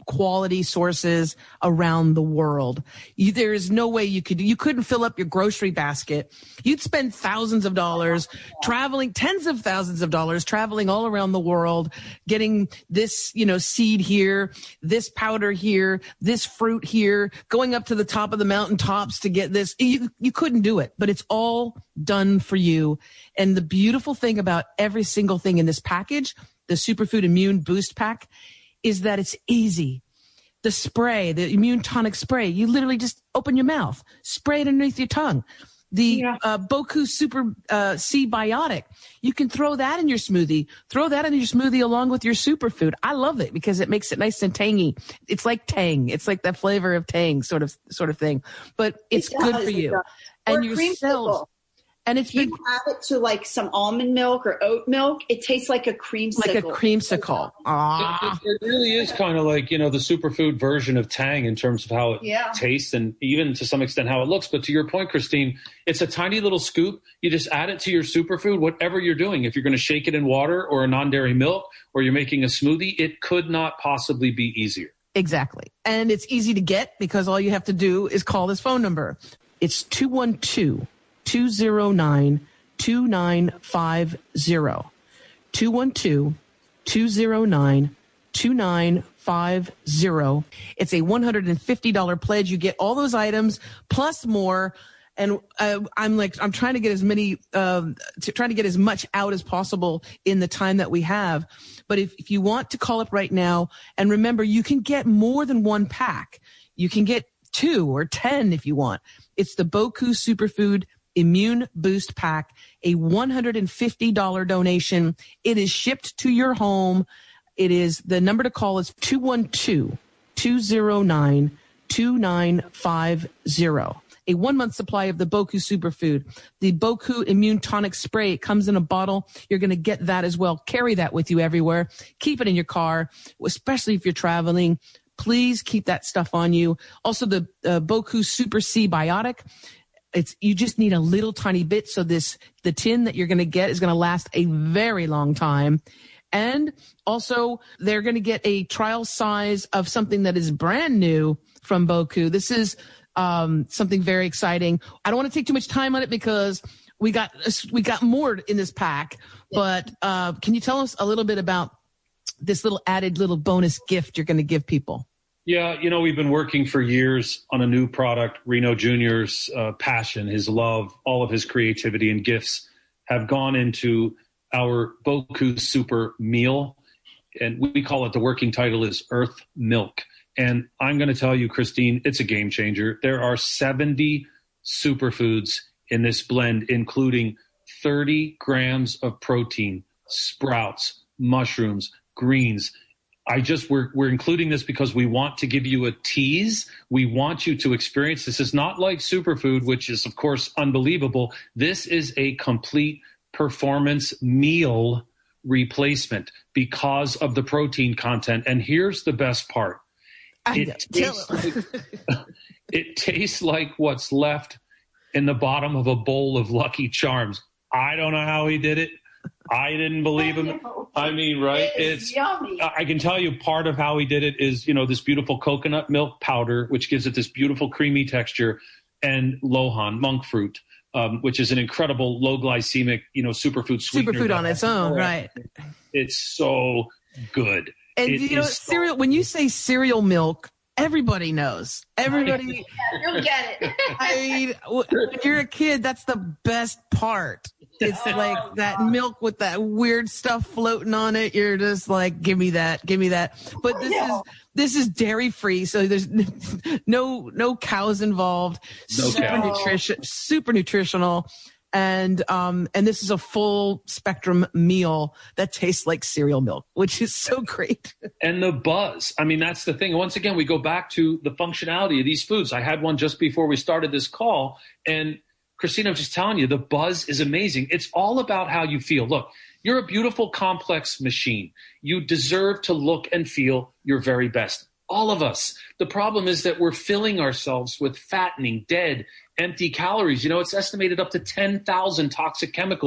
quality sources around the world. You, there is no way you could, you couldn't fill up your grocery basket. You'd spend thousands of dollars traveling, tens of thousands of dollars traveling all around the world, getting this, you know, seed here, this powder here, this fruit here, going up to the top of the mountaintops to get this. You, you couldn't do it, but it's all done for you. And the beautiful thing about every single thing in this package, the Superfood Immune Boost Pack, is that it's easy. The spray, the Immune Tonic Spray, you literally just open your mouth, spray it underneath your tongue. The yeah. uh, Boku Super uh, C Biotic, you can throw that in your smoothie. Throw that in your smoothie along with your superfood. I love it because it makes it nice and tangy. It's like Tang. It's like that flavor of Tang sort of sort of thing. But it's it good for you. And your cells. And it's you been, add it to like some almond milk or oat milk. It tastes like a creamsicle. Like a creamsicle. Ah. It, it really is kind of like, you know, the superfood version of Tang in terms of how it yeah. tastes and even to some extent how it looks. But to your point, Christine, it's a tiny little scoop. You just add it to your superfood, whatever you're doing. If you're going to shake it in water or a non-dairy milk or you're making a smoothie, it could not possibly be easier. Exactly. And it's easy to get because all you have to do is call this phone number. It's two one two, two zero nine, two nine five zero. two one two, two zero nine, two nine five zero. It's a one hundred fifty dollars pledge. You get all those items plus more. And uh, I'm like, I'm trying to get as many, um, to, trying to get as much out as possible in the time that we have. But if, if you want to call up right now, and remember, you can get more than one pack. You can get two or ten if you want. It's the Boku Superfood Immune Boost Pack, a one hundred fifty dollars donation. It is shipped to your home. It is, the number to call is two one two, two zero nine, two nine five zero. A one-month supply of the Boku Superfood. The Boku Immune Tonic Spray, it comes in a bottle. You're going to get that as well. Carry that with you everywhere. Keep it in your car, especially if you're traveling. Please keep that stuff on you. Also, the uh, Boku Super C Biotic. It's, you just need a little tiny bit. So this, the tin that you're going to get is going to last a very long time. And also, they're going to get a trial size of something that is brand new from Boku. This is um, something very exciting. I don't want to take too much time on it because we got we got more in this pack. But uh, can you tell us a little bit about this little added little bonus gift you're going to give people? Yeah, you know, we've been working for years on a new product. Reno Junior's uh, passion, his love, all of his creativity and gifts have gone into our Boku Super Meal. And we call it, the working title is Earth Milk. And I'm going to tell you, Christine, it's a game changer. There are seventy superfoods in this blend, including thirty grams of protein, sprouts, mushrooms, greens. I just, we're, we're including this because we want to give you a tease. We want you to experience. This is not like superfood, which is of course unbelievable. This is a complete performance meal replacement because of the protein content. And here's the best part. It tastes, like, it tastes like what's left in the bottom of a bowl of Lucky Charms. I don't know how he did it. I didn't believe him. I mean, right? It's, it's yummy. I can tell you part of how he did it is, you know, this beautiful coconut milk powder, which gives it this beautiful creamy texture, and Lohan, monk fruit, um, which is an incredible low glycemic, you know, superfood sweetener. Superfood on its own, right? It's so good. And it you know, so cereal. When you say cereal milk, everybody knows. Everybody, yeah, you'll get it. I mean, when you're a kid, that's the best part. It's oh, like that milk with that weird stuff floating on it. You're just like, give me that, give me that. But this yeah. is this is dairy free, so there's no no cows involved. No super cows. nutrition, super nutritional. And um and this is a full spectrum meal that tastes like cereal milk, which is so great. And the buzz. I mean, that's the thing. Once again, we go back to the functionality of these foods. I had one just before we started this call. And Christina, I'm just telling you, the buzz is amazing. It's all about how you feel. Look, you're a beautiful, complex machine. You deserve to look and feel your very best. All of us. The problem is that we're filling ourselves with fattening, dead, empty calories. You know, it's estimated up to ten thousand toxic chemicals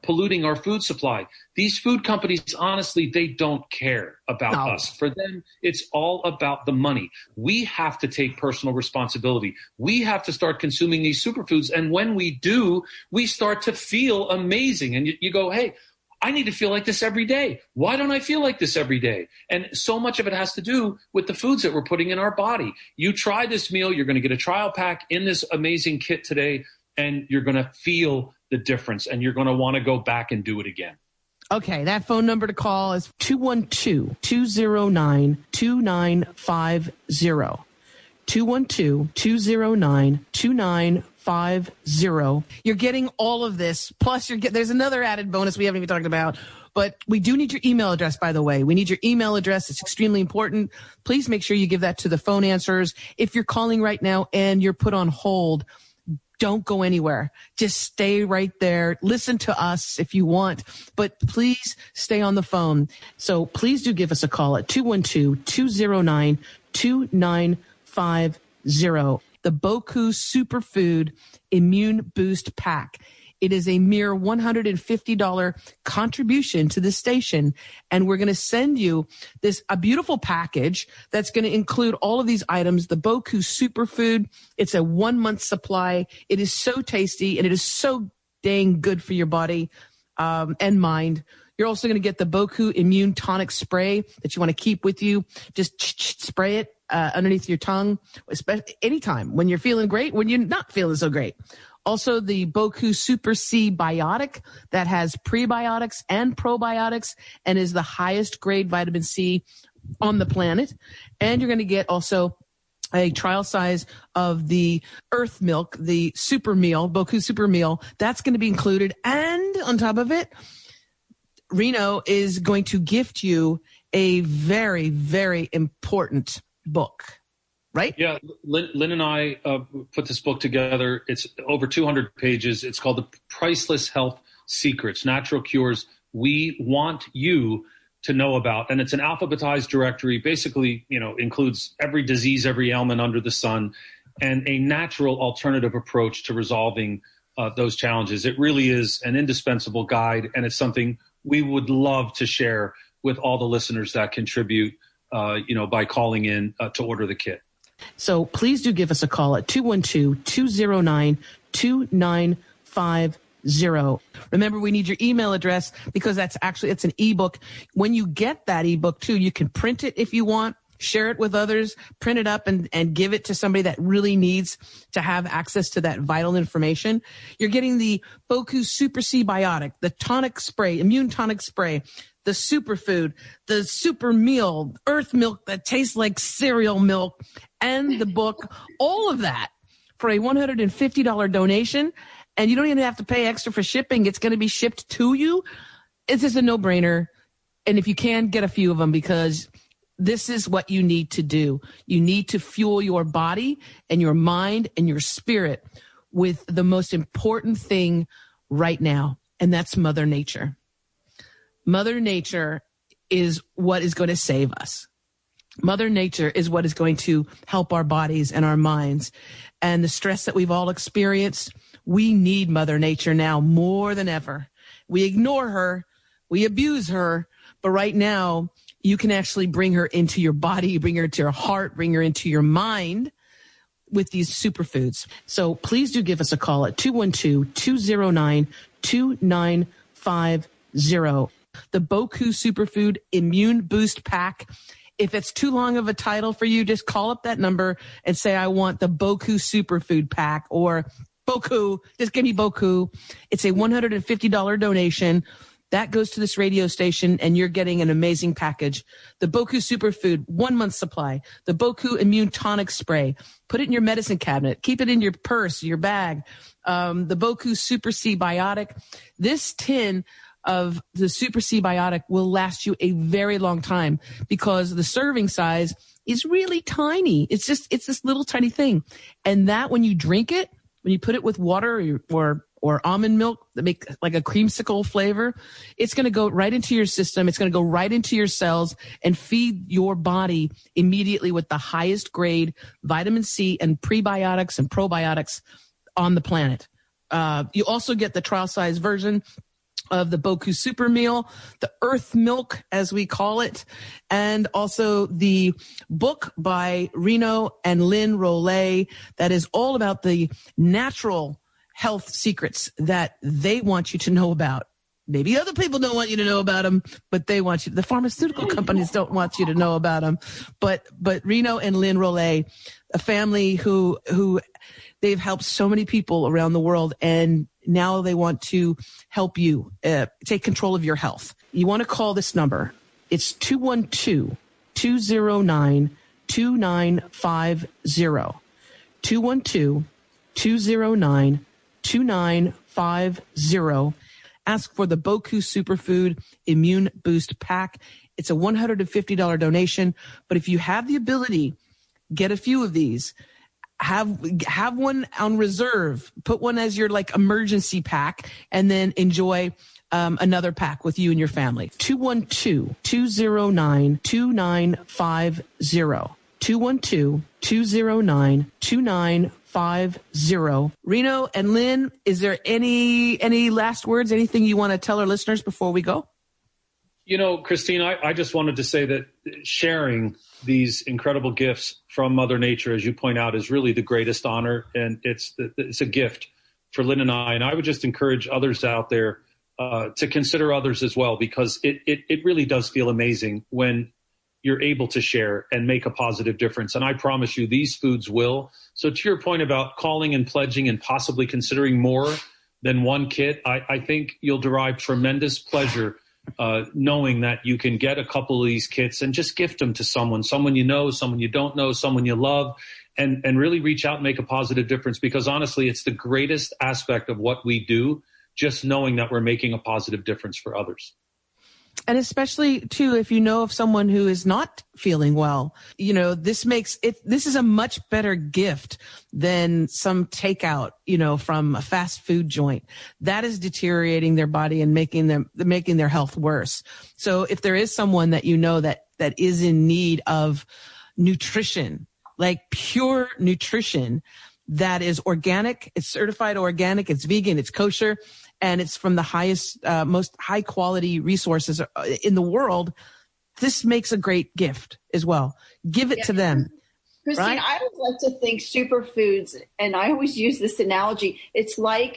polluting our food supply. These food companies, honestly, they don't care about no. us. For them, it's all about the money. We have to take personal responsibility. We have to start consuming these superfoods. And when we do, we start to feel amazing. And you, you go, hey, I need to feel like this every day. Why don't I feel like this every day? And so much of it has to do with the foods that we're putting in our body. You try this meal, you're going to get a trial pack in this amazing kit today, and you're going to feel the difference, and you're going to want to go back and do it again. Okay, that phone number to call is two one two, two zero nine, two nine five zero. two one two, two zero nine, two nine five zero. You're getting all of this. Plus, you're get, there's another added bonus we haven't even talked about. But we do need your email address, by the way. We need your email address. It's extremely important. Please make sure you give that to the phone answers. If you're calling right now and you're put on hold, don't go anywhere. Just stay right there. Listen to us if you want, but please stay on the phone. So please do give us a call at two one two, two zero nine, two nine five zero. The Boku Superfood Immune Boost Pack. It is a mere one hundred fifty dollars contribution to the station. And we're going to send you this, a beautiful package that's going to include all of these items. The Boku Superfood. It's a one month supply. It is so tasty and it is so dang good for your body, um, and mind. You're also going to get the Boku Immune Tonic Spray that you want to keep with you. Just spray it uh, underneath your tongue, especially anytime when you're feeling great, when you're not feeling so great. Also, the Boku Super C Biotic that has prebiotics and probiotics and is the highest grade vitamin C on the planet. And you're going to get also a trial size of the Earth Milk, the super meal, Boku Super Meal. That's going to be included. And on top of it, Reno is going to gift you a very, very important book. Right? Yeah, Lynn, Lynn and I uh, put this book together. It's over two hundred pages. It's called The Priceless Health Secrets, Natural Cures We Want You to Know About. And it's an alphabetized directory, basically, you know, includes every disease, every ailment under the sun, and a natural alternative approach to resolving uh, those challenges. It really is an indispensable guide, and it's something we would love to share with all the listeners that contribute, uh, you know, by calling in uh, to order the kit. So please do give us a call at two one two, two zero nine, two nine five zero. Remember, we need your email address because that's actually, it's an ebook. When you get that ebook too, you can print it if you want, share it with others, print it up and, and give it to somebody that really needs to have access to that vital information. You're getting the Boku Super C Biotic, the tonic spray, immune tonic spray, the superfood, the super meal, Earth Milk that tastes like cereal milk, and the book, all of that for a one hundred fifty dollars donation. And you don't even have to pay extra for shipping. It's going to be shipped to you. It's just a no-brainer. And if you can, get a few of them because this is what you need to do. You need to fuel your body and your mind and your spirit with the most important thing right now, and that's Mother Nature. Mother Nature is what is going to save us. Mother Nature is what is going to help our bodies and our minds. And the stress that we've all experienced, we need Mother Nature now more than ever. We ignore her, we abuse her, but right now you can actually bring her into your body, bring her to your heart, bring her into your mind with these superfoods. So please do give us a call at two one two, two zero nine, two nine five zero. The Boku Superfood Immune Boost Pack. If it's too long of a title for you, just call up that number and say, I want the Boku Superfood Pack or Boku. Just give me Boku. It's a one hundred fifty dollars donation. That goes to this radio station, and you're getting an amazing package. The Boku Superfood, one month supply. The Boku Immune Tonic Spray. Put it in your medicine cabinet. Keep it in your purse, your bag. Um, the Boku Super C Biotic. This tin of the Super C Biotic will last you a very long time because the serving size is really tiny. It's just, it's this little tiny thing. And that when you drink it, when you put it with water or, or or almond milk that make like a creamsicle flavor, it's going to go right into your system. It's going to go right into your cells and feed your body immediately with the highest grade vitamin C and prebiotics and probiotics on the planet. Uh, you also get the trial size version of the Boku Super Meal, the Earth Milk, as we call it, and also the book by Reno and Lynn Rollet that is all about the natural health secrets that they want you to know about. Maybe other people don't want you to know about them, but they want you. The pharmaceutical companies don't want you to know about them. But but Reno and Lynn Rollet, a family who who they've helped so many people around the world, and now they want to help you uh, take control of your health. You want to call this number. It's two one two, two zero nine, two nine five zero. two one two, two zero nine, two nine five zero. Ask for the Boku Superfood Immune Boost Pack. It's a one hundred fifty dollars donation, but if you have the ability, get a few of these. Have have one on reserve. Put one as your like emergency pack, and then enjoy um, another pack with you and your family. two one two, two zero nine, two nine five zero. two one two, two zero nine, two nine five zero. Reno and Lynn, is there any any last words, anything you want to tell our listeners before we go? You know, Christine, I, I just wanted to say that sharing these incredible gifts from Mother Nature, as you point out, is really the greatest honor, and it's it's a gift for Lynn and I. And I would just encourage others out there uh, to consider others as well, because it, it it really does feel amazing when you're able to share and make a positive difference. And I promise you, these foods will. So to your point about calling and pledging and possibly considering more than one kit, I, I think you'll derive tremendous pleasure uh, knowing that you can get a couple of these kits and just gift them to someone, someone you know, someone you don't know, someone you love, and, and really reach out and make a positive difference. Because honestly, it's the greatest aspect of what we do, just knowing that we're making a positive difference for others. And especially too, if you know of someone who is not feeling well, you know, this makes it, this is a much better gift than some takeout, you know, from a fast food joint that is deteriorating their body and making them, making their health worse. So if there is someone that you know that, that is in need of nutrition, like pure nutrition that is organic, it's certified organic, it's vegan, it's kosher, and it's from the highest, uh, most high quality resources in the world, this makes a great gift as well. Give it yeah. to them. Christine, right? I would like to think superfoods, and I always use this analogy, it's like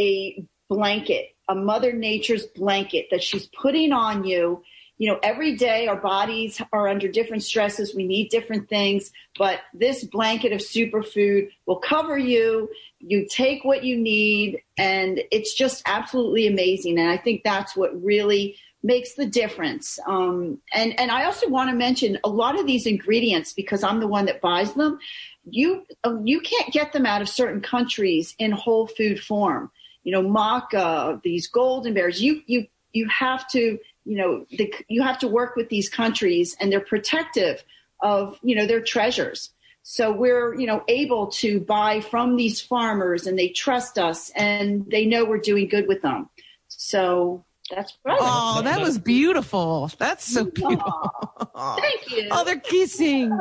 a blanket, a Mother Nature's blanket that she's putting on you. You know, every day our bodies are under different stresses. We need different things, but this blanket of superfood will cover you. You take what you need, and it's just absolutely amazing. And I think that's what really makes the difference. Um, and, and I also want to mention a lot of these ingredients, because I'm the one that buys them. You, you can't get them out of certain countries in whole food form. You know, maca, these golden bears, you, you, you have to, you know, the, you have to work with these countries, and they're protective of, you know, their treasures. So we're, you know, able to buy from these farmers, and they trust us, and they know we're doing good with them. So that's right. Oh, that was beautiful. That's so beautiful. Aww, thank you. Oh, they're kissing.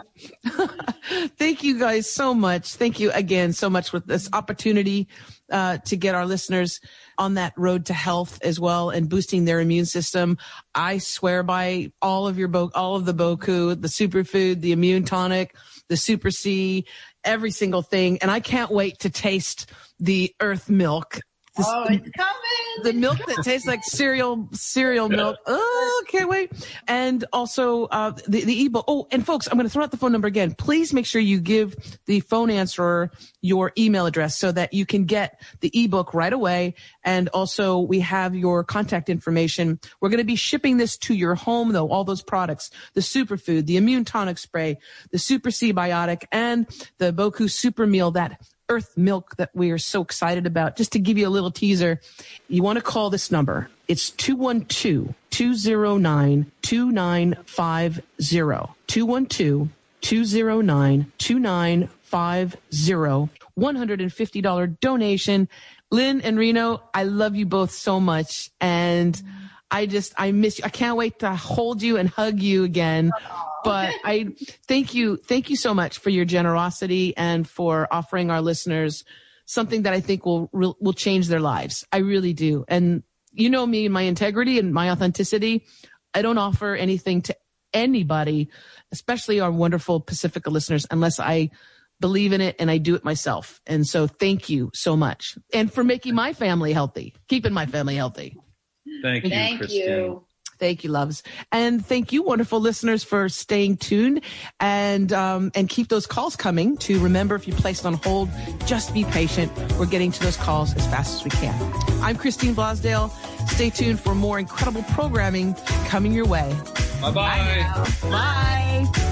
Thank you guys so much. Thank you again so much for this opportunity uh, to get our listeners on that road to health as well, and boosting their immune system. I swear by all of your Bo- all of the Boku, the superfood, the immune tonic, the Super C, every single thing. And I can't wait to taste the Earth Milk. This, oh, it's coming. The milk that tastes like cereal, cereal milk. Oh, can't wait. And also, uh, the, the ebook. Oh, and folks, I'm going to throw out the phone number again. Please make sure you give the phone answerer your email address so that you can get the ebook right away. And also, we have your contact information. We're going to be shipping this to your home, though, all those products, the superfood, the immune tonic spray, the Super C Biotic, and the Boku Super Meal, that Earth Milk that we are so excited about. Just to give you a little teaser, you want to call this number. It's two one two, two zero nine, two nine five zero. two one two, two zero nine, two nine five zero. one hundred fifty dollars donation. Lynn and Reno, I love you both so much. And I just, I miss you. I can't wait to hold you and hug you again. But I thank you. Thank you so much for your generosity and for offering our listeners something that I think will, will change their lives. I really do. And you know me, my integrity and my authenticity. I don't offer anything to anybody, especially our wonderful Pacifica listeners, unless I believe in it and I do it myself. And so thank you so much. And for making my family healthy, keeping my family healthy. Thank you, Thank Christine. you. Thank you, loves. And thank you, wonderful listeners, for staying tuned and um, and keep those calls coming. To remember, if you placed on hold, just be patient. We're getting to those calls as fast as we can. I'm Christine Blosdale. Stay tuned for more incredible programming coming your way. Bye-bye. Bye. Bye.